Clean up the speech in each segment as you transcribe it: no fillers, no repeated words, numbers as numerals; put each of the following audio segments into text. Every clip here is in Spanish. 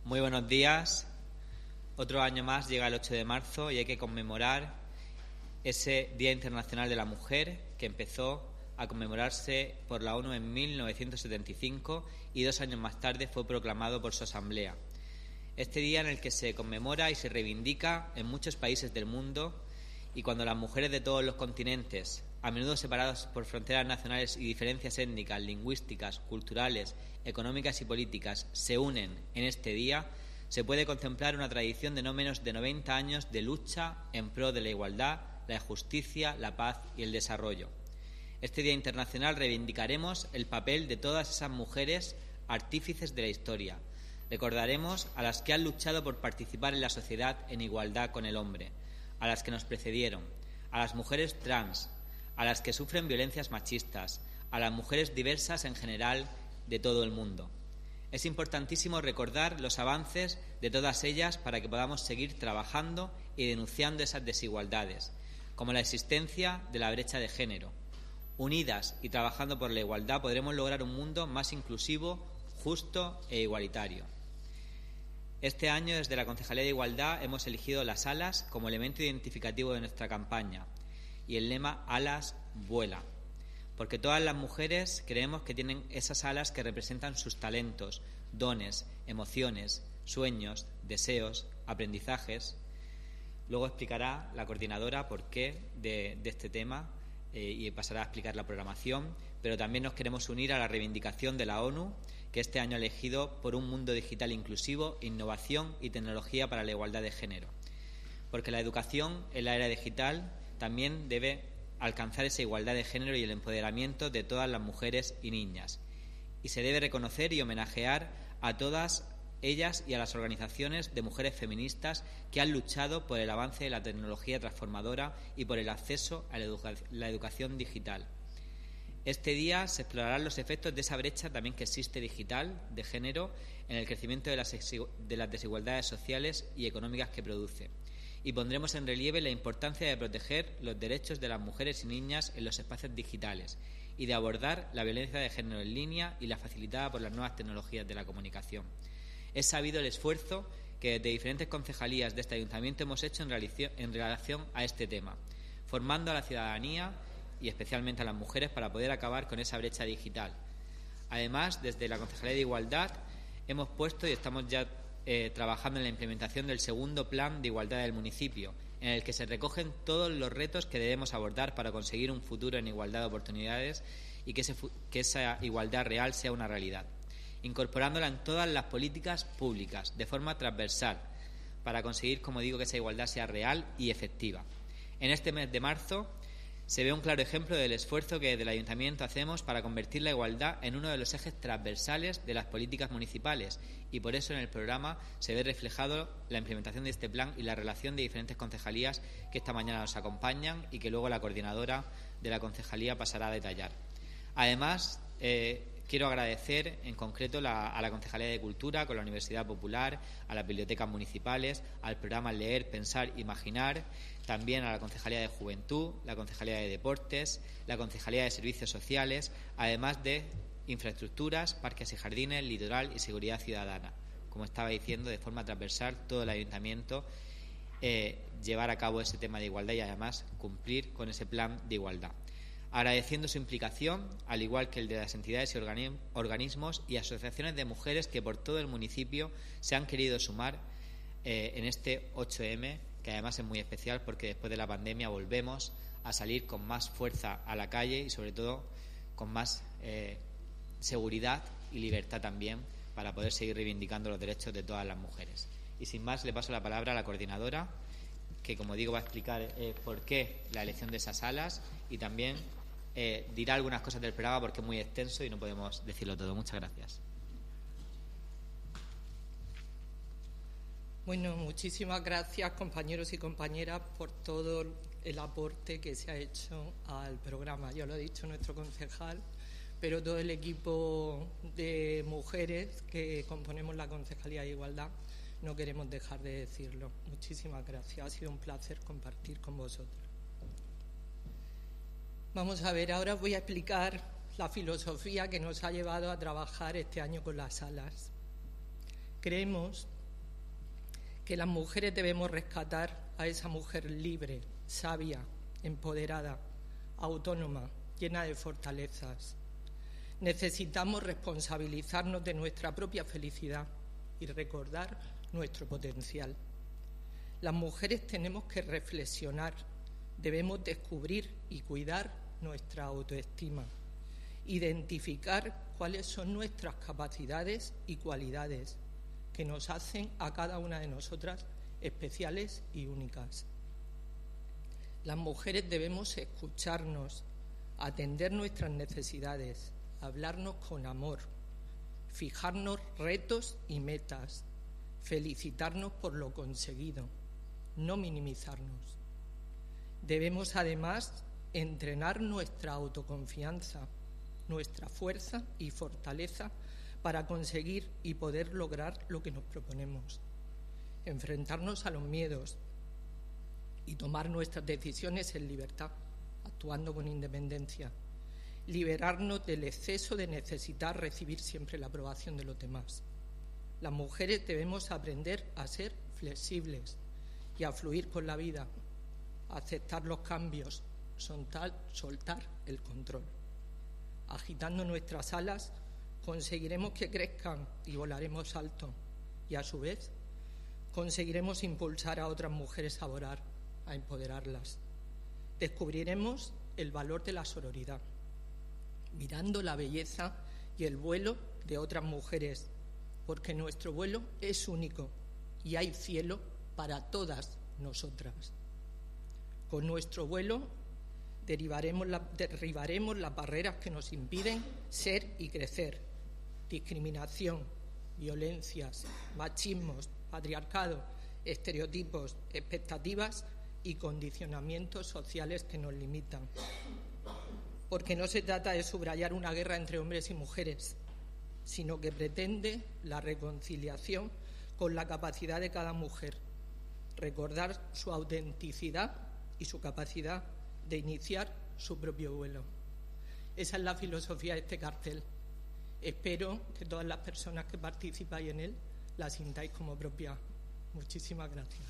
Muy buenos días. Otro año más llega el 8 de marzo y hay que conmemorar ese Día Internacional de la Mujer que empezó a conmemorarse por la ONU en 1975 y 2 años más tarde fue proclamado por su asamblea. Este día en el que se conmemora y se reivindica en muchos países del mundo, y cuando las mujeres de todos los continentes, a menudo separadas por fronteras nacionales y diferencias étnicas, lingüísticas, culturales, económicas y políticas, se unen en este día, se puede contemplar una tradición de no menos de 90 años de lucha en pro de la igualdad, la justicia, la paz y el desarrollo. Este Día Internacional reivindicaremos el papel de todas esas mujeres artífices de la historia. Recordaremos a las que han luchado por participar en la sociedad en igualdad con el hombre, a las que nos precedieron, a las mujeres trans, a las que sufren violencias machistas, a las mujeres diversas en general de todo el mundo. Es importantísimo recordar los avances de todas ellas para que podamos seguir trabajando y denunciando esas desigualdades, como la existencia de la brecha de género. Unidas y trabajando por la igualdad podremos lograr un mundo más inclusivo, justo e igualitario. Este año, desde la Concejalía de Igualdad, hemos elegido las alas como elemento identificativo de nuestra campaña y el lema Alas vuela, porque todas las mujeres creemos que tienen esas alas que representan sus talentos, dones, emociones, sueños, deseos, aprendizajes. Luego explicará la coordinadora por qué de este tema y pasará a explicar la programación, pero también nos queremos unir a la reivindicación de la ONU, que este año ha elegido por un mundo digital inclusivo, innovación y tecnología para la igualdad de género. Porque la educación en la era digital también debe alcanzar esa igualdad de género y el empoderamiento de todas las mujeres y niñas. Y se debe reconocer y homenajear a todas ellas y a las organizaciones de mujeres feministas que han luchado por el avance de la tecnología transformadora y por el acceso a la educación digital. Este día se explorarán los efectos de esa brecha también que existe digital, de género, en el crecimiento de las desigualdades sociales y económicas que produce. Y pondremos en relieve la importancia de proteger los derechos de las mujeres y niñas en los espacios digitales y de abordar la violencia de género en línea y la facilitada por las nuevas tecnologías de la comunicación. Es sabido el esfuerzo que desde diferentes concejalías de este ayuntamiento hemos hecho en relación a este tema, formando a la ciudadanía y especialmente a las mujeres para poder acabar con esa brecha digital. Además, desde la Concejalía de Igualdad hemos puesto y estamos ya trabajando en la implementación del segundo plan de igualdad del municipio, en el que se recogen todos los retos que debemos abordar para conseguir un futuro en igualdad de oportunidades y que esa igualdad real sea una realidad, incorporándola en todas las políticas públicas de forma transversal para conseguir, como digo, que esa igualdad sea real y efectiva. En este mes de marzo se ve un claro ejemplo del esfuerzo que desde el Ayuntamiento hacemos para convertir la igualdad en uno de los ejes transversales de las políticas municipales, y por eso en el programa se ve reflejado la implementación de este plan y la relación de diferentes concejalías que esta mañana nos acompañan y que luego la coordinadora de la concejalía pasará a detallar. Además, quiero agradecer en concreto a la Concejalía de Cultura, con la Universidad Popular, a las bibliotecas municipales, al programa Leer, Pensar, Imaginar, también a la Concejalía de Juventud, la Concejalía de Deportes, la Concejalía de Servicios Sociales, además de Infraestructuras, Parques y Jardines, Litoral y Seguridad Ciudadana. Como estaba diciendo, de forma transversal, todo el Ayuntamiento llevar a cabo ese tema de igualdad y además cumplir con ese plan de igualdad. Agradeciendo su implicación, al igual que el de las entidades y organismos y asociaciones de mujeres que por todo el municipio se han querido sumar en este 8M, que además es muy especial porque después de la pandemia volvemos a salir con más fuerza a la calle y sobre todo con más seguridad y libertad también para poder seguir reivindicando los derechos de todas las mujeres. Y sin más, le paso la palabra a la coordinadora, que como digo va a explicar por qué la elección de esas alas y también dirá algunas cosas del programa porque es muy extenso y no podemos decirlo todo. Muchas gracias. Bueno, muchísimas gracias, compañeros y compañeras, por todo el aporte que se ha hecho al programa. Ya lo ha dicho nuestro concejal, pero todo el equipo de mujeres que componemos la Concejalía de Igualdad no queremos dejar de decirlo. Muchísimas gracias. Ha sido un placer compartir con vosotros. Vamos a ver, ahora os voy a explicar la filosofía que nos ha llevado a trabajar este año con las salas. Creemos que las mujeres debemos rescatar a esa mujer libre, sabia, empoderada, autónoma, llena de fortalezas. Necesitamos responsabilizarnos de nuestra propia felicidad y recordar nuestro potencial. Las mujeres tenemos que reflexionar, debemos descubrir y cuidar nuestra autoestima, identificar cuáles son nuestras capacidades y cualidades que nos hacen a cada una de nosotras especiales y únicas. Las mujeres debemos escucharnos, atender nuestras necesidades, hablarnos con amor, fijarnos retos y metas, felicitarnos por lo conseguido, no minimizarnos. Debemos además entrenar nuestra autoconfianza, nuestra fuerza y fortaleza para conseguir y poder lograr lo que nos proponemos, enfrentarnos a los miedos y tomar nuestras decisiones en libertad, actuando con independencia, liberarnos del exceso de necesitar recibir siempre la aprobación de los demás. Las mujeres debemos aprender a ser flexibles y a fluir con la vida, a aceptar los cambios, soltar el control. Agitando nuestras alas, conseguiremos que crezcan y volaremos alto, y a su vez conseguiremos impulsar a otras mujeres a volar, a empoderarlas. Descubriremos el valor de la sororidad, mirando la belleza y el vuelo de otras mujeres, porque nuestro vuelo es único y hay cielo para todas nosotras. Con nuestro vuelo derribaremos las barreras que nos impiden ser y crecer: discriminación, violencias, machismos, patriarcado, estereotipos, expectativas y condicionamientos sociales que nos limitan. Porque no se trata de subrayar una guerra entre hombres y mujeres, sino que pretende la reconciliación con la capacidad de cada mujer, recordar su autenticidad y su capacidad de iniciar su propio vuelo. Esa es la filosofía de este cartel. Espero que todas las personas que participáis en él la sintáis como propia. Muchísimas gracias.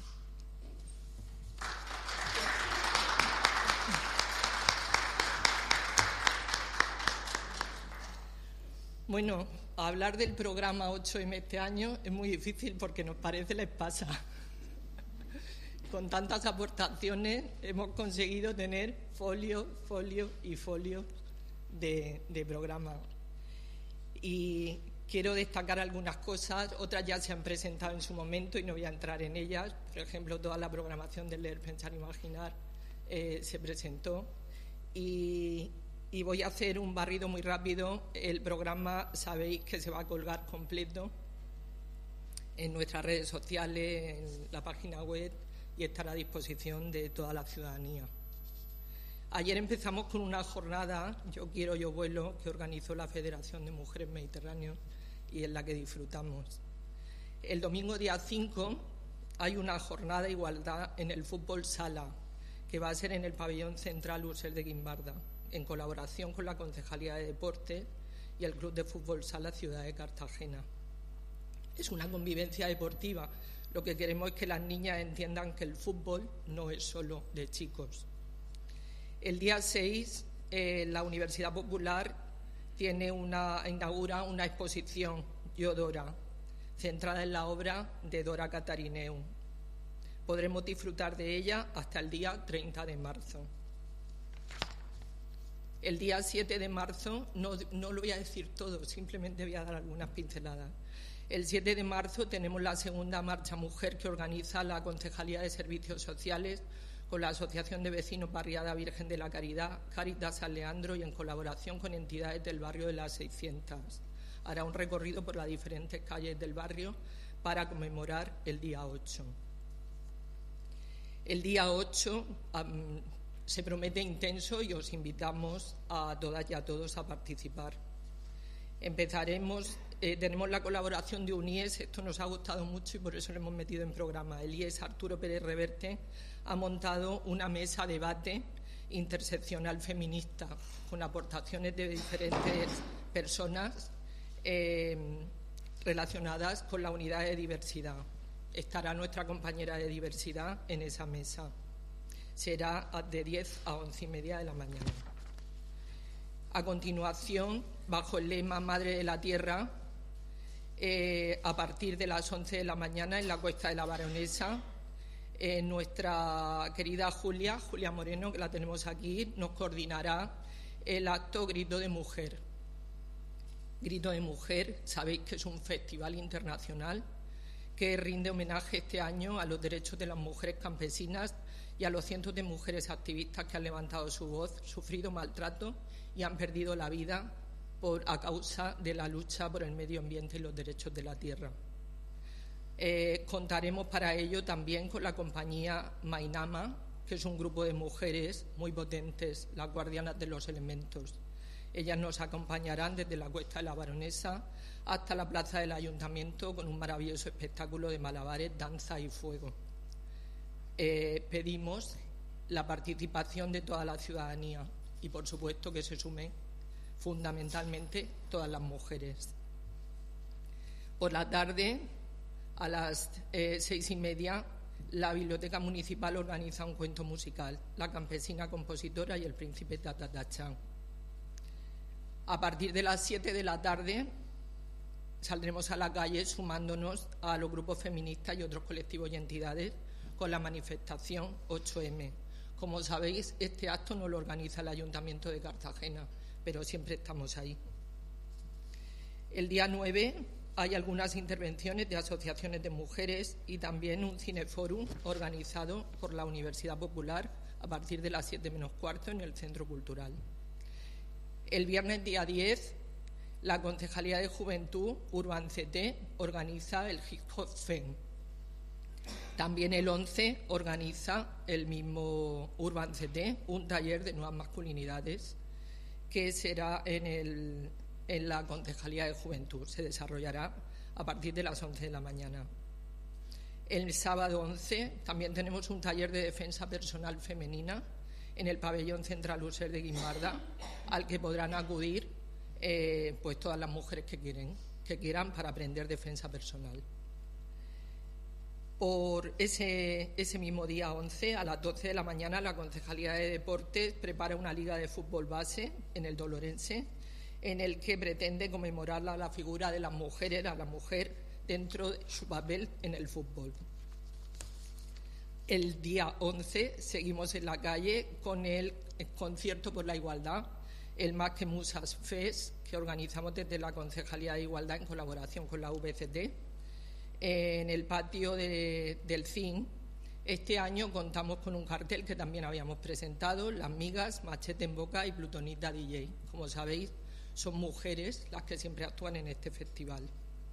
Bueno, hablar del programa 8M este año es muy difícil porque nos parece la espasa. Con tantas aportaciones hemos conseguido tener folio y folio de programa. Y quiero destacar algunas cosas, otras ya se han presentado en su momento y no voy a entrar en ellas. Por ejemplo, toda la programación de Leer, Pensar, Imaginar se presentó. Y voy a hacer un barrido muy rápido. El programa sabéis que se va a colgar completo en nuestras redes sociales, en la página web, y estará a disposición de toda la ciudadanía. Ayer empezamos con una jornada, Yo quiero, yo vuelo, que organizó la Federación de Mujeres Mediterráneas y en la que disfrutamos. El domingo día 5 hay una jornada de igualdad en el fútbol sala, que va a ser en el pabellón central Usel de Guimbarda, en colaboración con la Concejalía de Deportes y el Club de Fútbol Sala Ciudad de Cartagena. Es una convivencia deportiva. Lo que queremos es que las niñas entiendan que el fútbol no es solo de chicos. El día 6, la Universidad Popular inaugura una exposición, Yo Dora, centrada en la obra de Dora Catarineu. Podremos disfrutar de ella hasta el día 30 de marzo. El día 7 de marzo, no lo voy a decir todo, simplemente voy a dar algunas pinceladas. El 7 de marzo tenemos la segunda marcha mujer que organiza la Concejalía de Servicios Sociales con la Asociación de Vecinos Barriada Virgen de la Caridad, Cáritas San Leandro, y en colaboración con entidades del barrio de las 600. Hará un recorrido por las diferentes calles del barrio para conmemorar el día 8. El día 8 se promete intenso y os invitamos a todas y a todos a participar. Tenemos la colaboración de UNIES, esto nos ha gustado mucho y por eso lo hemos metido en programa. El IES Arturo Pérez Reverte ha montado una mesa de debate interseccional feminista con aportaciones de diferentes personas relacionadas con la unidad de diversidad. estará nuestra compañera de diversidad en esa mesa. Será de 10 a 11:30 de la mañana. A continuación, bajo el lema Madre de la Tierra, a partir de las 11 de la mañana en la Cuesta de la Baronesa, nuestra querida Julia Moreno, que la tenemos aquí, nos coordinará el acto Grito de Mujer. Grito de Mujer, sabéis que es un festival internacional que rinde homenaje este año a los derechos de las mujeres campesinas y a los cientos de mujeres activistas que han levantado su voz, sufrido maltrato y han perdido la vida a causa de la lucha por el medio ambiente y los derechos de la tierra. Contaremos para ello también con la compañía Mainama, que es un grupo de mujeres muy potentes, las guardianas de los elementos. Ellas nos acompañarán desde la Cuesta de la Baronesa hasta la plaza del Ayuntamiento con un maravilloso espectáculo de malabares, danza y fuego. Pedimos la participación de toda la ciudadanía y, por supuesto, que se sumen fundamentalmente todas las mujeres. Por la tarde, a las 6:30, la Biblioteca Municipal organiza un cuento musical, La campesina compositora y el príncipe Tatatachán. A partir de las 7 de la tarde saldremos a la calle sumándonos a los grupos feministas y otros colectivos y entidades con la manifestación 8M. Como sabéis, este acto no lo organiza el Ayuntamiento de Cartagena, pero siempre estamos ahí. El día 9 hay algunas intervenciones de asociaciones de mujeres y también un cineforum organizado por la Universidad Popular a partir de las 7 menos cuarto en el Centro Cultural. El viernes día 10, la Concejalía de Juventud, Urban CT, organiza el Hip Hop Fem. También el 11 organiza el mismo Urban CT un taller de nuevas masculinidades que será en la Concejalía de Juventud. Se desarrollará a partir de las 11 de la mañana. El sábado 11 también tenemos un taller de defensa personal femenina en el pabellón central User de Guimbarda, al que podrán acudir pues todas las mujeres que quieran para aprender defensa personal. Por ese mismo día 11, a las 12 de la mañana, la Concejalía de Deportes prepara una liga de fútbol base en el Dolorense, en el que pretende conmemorar la figura de las mujeres, a la mujer dentro de su papel en el fútbol. El día 11 seguimos en la calle con el concierto por la igualdad, el Más que Musas Fest, que organizamos desde la Concejalía de Igualdad en colaboración con la VCT, en el patio del CIN. Este año contamos con un cartel que también habíamos presentado, Las Migas, Machete en Boca y Plutonita DJ. Como sabéis, son mujeres las que siempre actúan en este festival.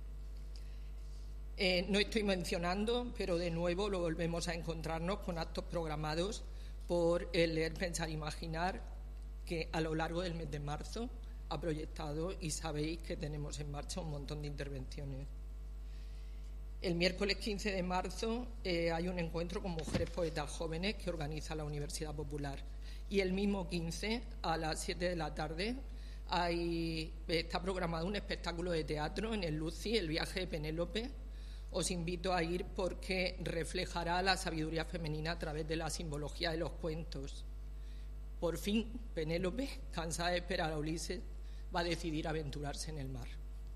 No estoy mencionando, pero de nuevo lo volvemos a encontrarnos con actos programados por el Leer, Pensar, Imaginar, que a lo largo del mes de marzo ha proyectado, y sabéis que tenemos en marcha un montón de intervenciones. El miércoles 15 de marzo hay un encuentro con mujeres poetas jóvenes que organiza la Universidad Popular. Y el mismo 15, a las 7 de la tarde, está programado un espectáculo de teatro en el Lucy, El viaje de Penélope. Os invito a ir porque reflejará la sabiduría femenina a través de la simbología de los cuentos. Por fin, Penélope, cansada de esperar a Ulises, va a decidir aventurarse en el mar.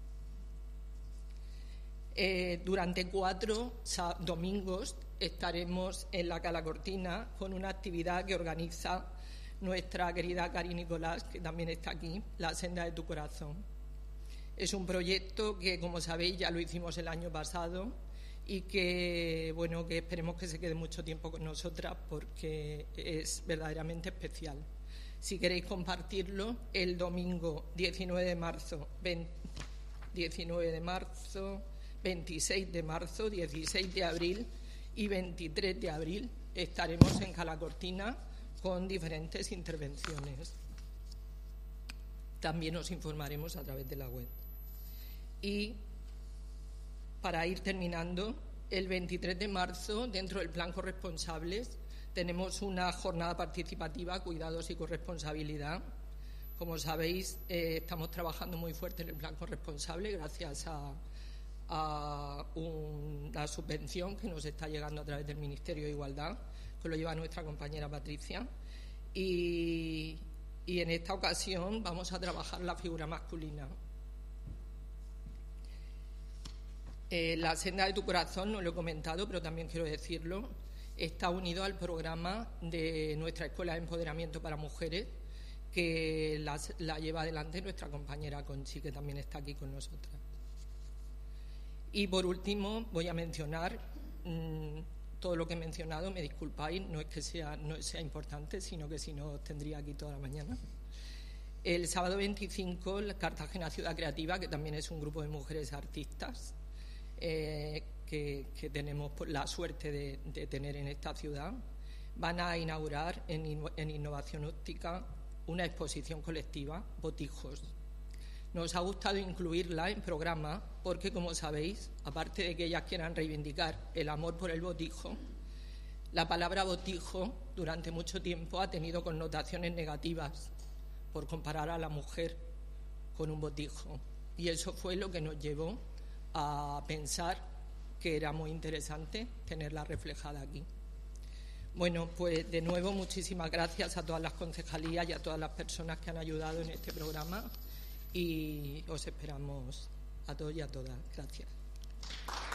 Durante 4 domingos estaremos en la Cala Cortina con una actividad que organiza nuestra querida Cari Nicolás, que también está aquí, La Senda de tu Corazón. Es un proyecto que, como sabéis, ya lo hicimos el año pasado y que esperemos que se quede mucho tiempo con nosotras porque es verdaderamente especial. Si queréis compartirlo, el domingo 19 de marzo, 26 de marzo, 16 de abril y 23 de abril estaremos en Cala Cortina con diferentes intervenciones. También os informaremos a través de la web. Y para ir terminando, el 23 de marzo, dentro del Plan Corresponsables, tenemos una jornada participativa, Cuidados y Corresponsabilidad. Como sabéis, estamos trabajando muy fuerte en el Plan Corresponsable gracias a un una subvención que nos está llegando a través del Ministerio de Igualdad, que lo lleva nuestra compañera Patricia, y en esta ocasión vamos a trabajar la figura masculina. La senda de tu corazón, no lo he comentado, pero también quiero decirlo, está unido al programa de nuestra Escuela de Empoderamiento para Mujeres, que la lleva adelante nuestra compañera Conchi, que también está aquí con nosotras. Y por último voy a mencionar todo lo que he mencionado, me disculpáis, no es que no sea importante, sino que si no os tendría aquí toda la mañana. El sábado 25, la Cartagena Ciudad Creativa, que también es un grupo de mujeres artistas, que tenemos la suerte de tener en esta ciudad, van a inaugurar en Innovación Óptica una exposición colectiva, Botijos. Nos ha gustado incluirla en programa porque, como sabéis, aparte de que ellas quieran reivindicar el amor por el botijo, la palabra botijo durante mucho tiempo ha tenido connotaciones negativas por comparar a la mujer con un botijo. Y eso fue lo que nos llevó a pensar que era muy interesante tenerla reflejada aquí. Bueno, pues de nuevo muchísimas gracias a todas las concejalías y a todas las personas que han ayudado en este programa y os esperamos a todos y a todas. Gracias.